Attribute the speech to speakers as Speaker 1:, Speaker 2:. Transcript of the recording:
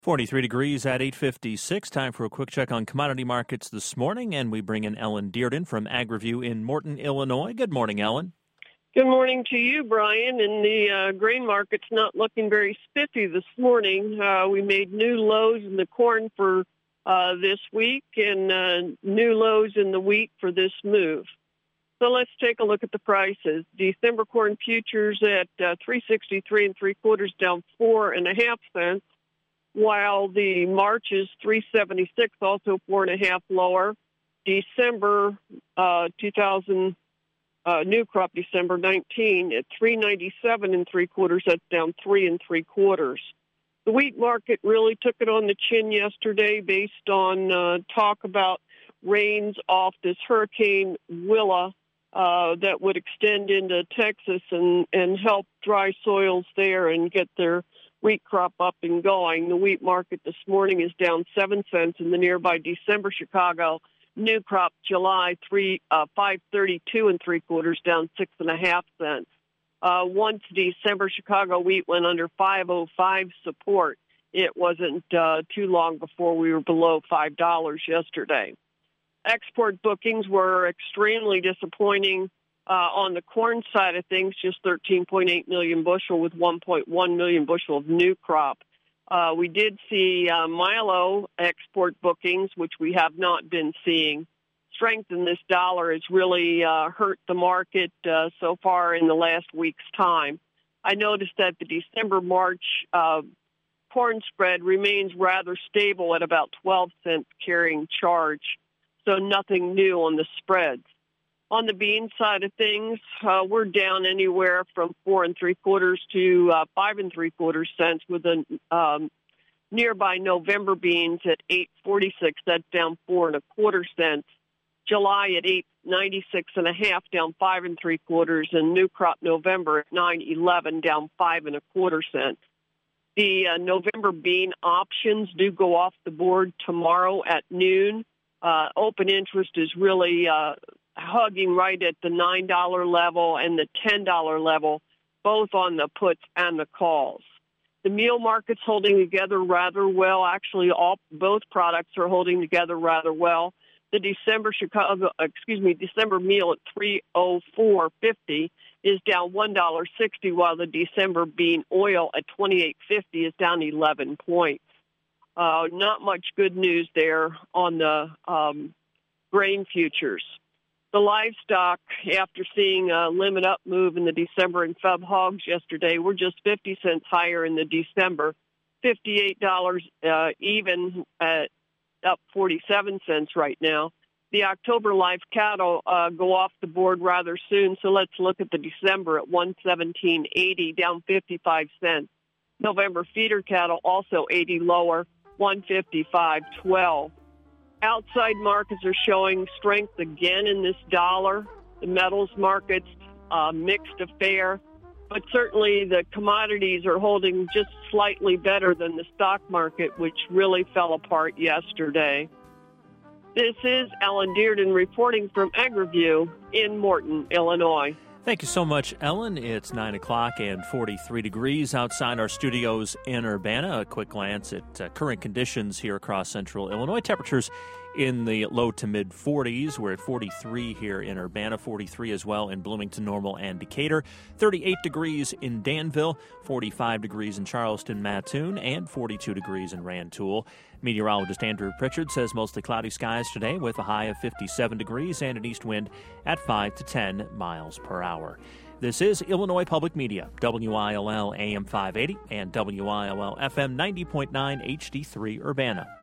Speaker 1: 43 degrees at 8:56. Time for a quick check on commodity markets this morning, and we bring in Ellen Dearden from AgriView in Morton, Illinois. Good morning, Ellen.
Speaker 2: Good morning to you, Brian. And the grain market's not looking very spiffy this morning. We made new lows in the corn for this week and new lows in the wheat for this move. So let's take a look at the prices. December corn futures at 363 3/4, down 4.5 cents. While the March is 376, also 4.5 lower. December 2000 new crop December 19 at 397 3/4. That's down 3 3/4. The wheat market really took it on the chin yesterday, based on talk about rains off this Hurricane Willa that would extend into Texas and help dry soils there and get their wheat crop up and going. The wheat market this morning is down 7 cents in the nearby December Chicago new crop July 532 3/4, down 6.5 cents. Once December Chicago wheat went under 505 support, it wasn't too long before we were below $5 yesterday. Export bookings were extremely disappointing. On the corn side of things, just 13.8 million bushel with 1.1 million bushel of new crop. We did see milo export bookings, which we have not been seeing. Strength in this dollar has really hurt the market so far in the last week's time. I noticed that the December-March corn spread remains rather stable at about 12 cents carrying charge, so nothing new on the spreads. On the bean side of things, we're down anywhere from 4 3/4 to 5 3/4 cents, with a nearby November beans at 8.46. That's down 4 1/4 cents. July at 8.96.5, down 5 3/4, and new crop November at 9.11, down 5 1/4 cents. The November bean options do go off the board tomorrow at noon. Open interest is really hugging right at the $9 level and the $10 level, both on the puts and the calls. The meal market's holding together rather well. Actually, both products are holding together rather well. The December meal at 304.50 is down $1.60, while the December bean oil at 28.50 is down 11 points. Not much good news there on the grain futures. The livestock, after seeing a limit up move in the December and Feb hogs yesterday, we're just 50 cents higher in the December, $58 even, at up 47 cents right now. The October live cattle go off the board rather soon, so let's look at the December at 117.80, down 55 cents. November feeder cattle also 80 lower, 155.12. Outside markets are showing strength again in this dollar. The metals market's mixed affair, but certainly the commodities are holding just slightly better than the stock market, which really fell apart yesterday. This is Ellen Dearden reporting from AgriView in Morton, Illinois.
Speaker 1: Thank you so much, Ellen. It's 9 o'clock and 43 degrees outside our studios in Urbana. A quick glance at current conditions here across central Illinois. Temperatures in the low to mid 40s. We're at 43 here in Urbana, 43 as well in Bloomington, Normal, and Decatur, 38 degrees in Danville, 45 degrees in Charleston, Mattoon, and 42 degrees in Rantoul. Meteorologist Andrew Pritchard says mostly cloudy skies today with a high of 57 degrees and an east wind at 5 to 10 miles per hour. This is Illinois Public Media, WILL AM 580 and WILL FM 90.9 HD3 Urbana.